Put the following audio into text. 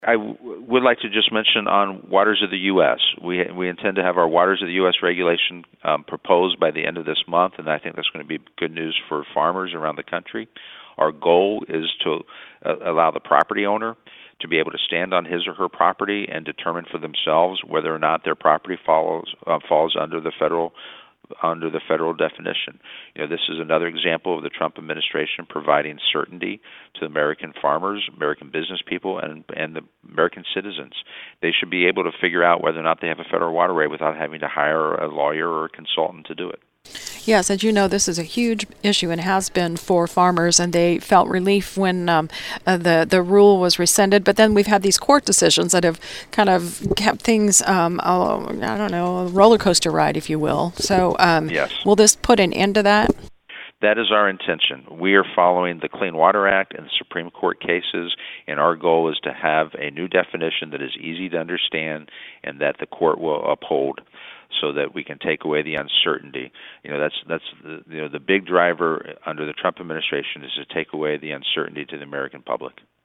Would like to just mention on Waters of the U.S. We intend to have our Waters of the U.S. regulation proposed by the end of this month, and I think that's going to be good news for farmers around the country. Our goal is to allow the property owner to be able to stand on his or her property and determine for themselves whether or not their property falls under the federal definition. This is another example of the Trump administration providing certainty to American farmers, American business people, and the American citizens. They should be able to figure out whether or not they have a federal waterway without having to hire a lawyer or a consultant to do it. Yes, as you know, this is a huge issue and has been for farmers, and they felt relief when the rule was rescinded. But then we've had these court decisions that have kind of kept things, I don't know, a roller coaster ride, if you will. So Yes. Will this put an end to that? That is our intention. We are following the Clean Water Act and the Supreme Court cases, and our goal is to have a new definition that is easy to understand and that the court will uphold, so that we can take away the uncertainty. That's the big driver under the Trump administration is to take away the uncertainty to the American public.